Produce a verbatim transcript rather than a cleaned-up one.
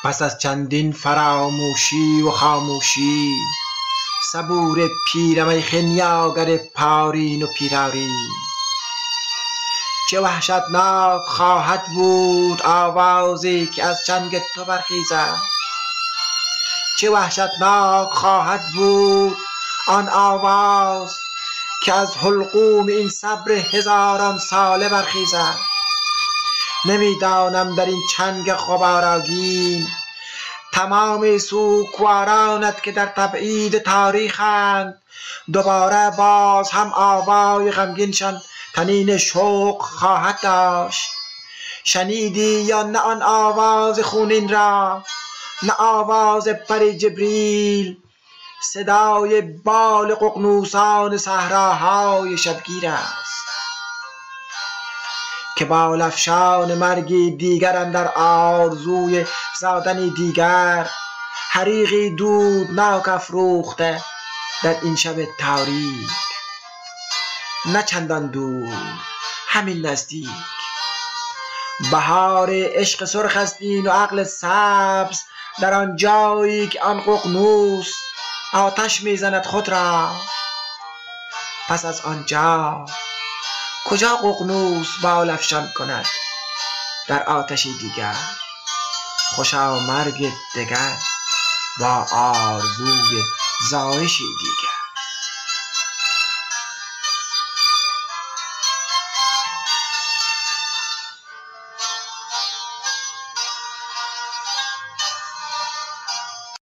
پس از چندین فراموشی و خاموشی، صبور پیرم خنیاگر پارین و پیرارین. چه وحشتناک خواهد بود آوازی که از چنگ تو برخیزد، چه وحشتناک خواهد بود آن آواز که از حلقوم این صبر هزاران ساله برخیزد. نمیدانم در این چنگ غبارآگین تمام سوگوارانت که در تبعید تاریخند دوباره باز هم آوای غمگینشان طنین شوق خواهد داشت. شنیدی یا نه آن آواز خونین را، نه آواز پری جبریل، صدای بال ققنوسان صحراهای شبگیر است که بال افشان مرگی دیگر اندر آرزوی زادنی دیگر، حریقی دودناک افروخته در این شب تاریک. نه چندان دور، همین نزدیک، بهار عشق سرخ است این و عقل سبز در آن جایی که آن ققنوس آتش میزند خود را. پس از آنجا کجا ققنوس بال افشان کند در آتشی دیگر؟ خوشا مرگ دگر با آرزوی زایشی دیگر.